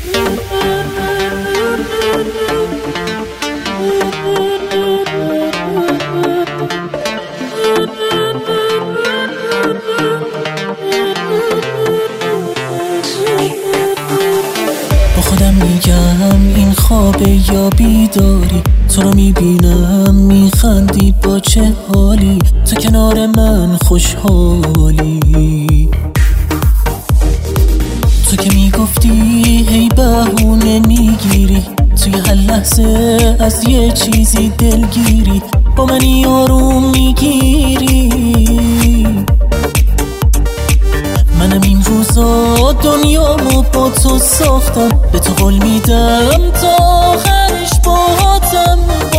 خودم میگم این خوابه یا بیداری، تو رو میبینم میخندی با چه حالی، تو کنار من خوشحالی. تو که میگفتی هی بهونه میگیری، توی هر لحظه از یه چیزی دلگیری، با منی آروم میگیری. منم این روزا دنیامو با تو ساختم، به تو قول میدم تا آخرش باهاتم.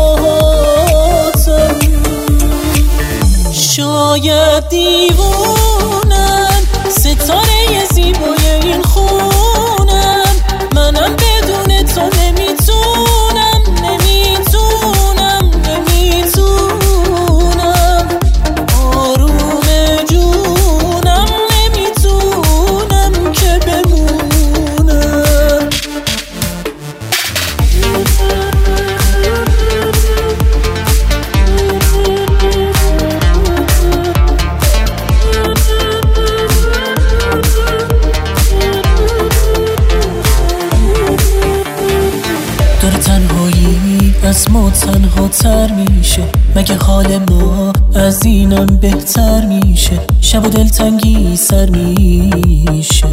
شاید دیوونم، ستاره زیبای این خونم، منم بدون تو نمیتونم آروم جونم، نمیتونم که بمونم. داره تنهایی از ما تنها تر میشه، مگه حال ما از اینم بهتر میشه؟ شب و دلتنگی سر میشه،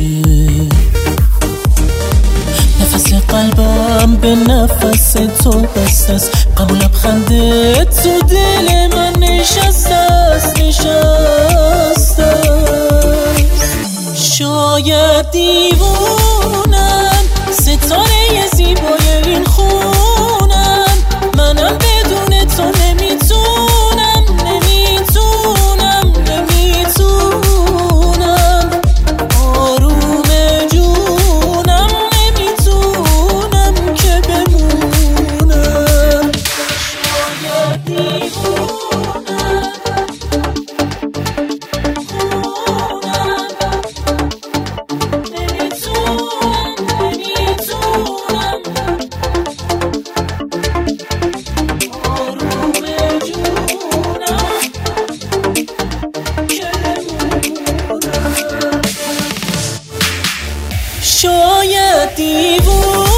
نفس قلبم به نفس تو بسته است، غم و لبخنده تو دل من نشسته است. شاید دیوونم، ستاره زیبای این خونم، منم بدون تو نمیتونم آروم جونم، نمیتونم که بمونم. شاید دیوونم، شاید دیوونه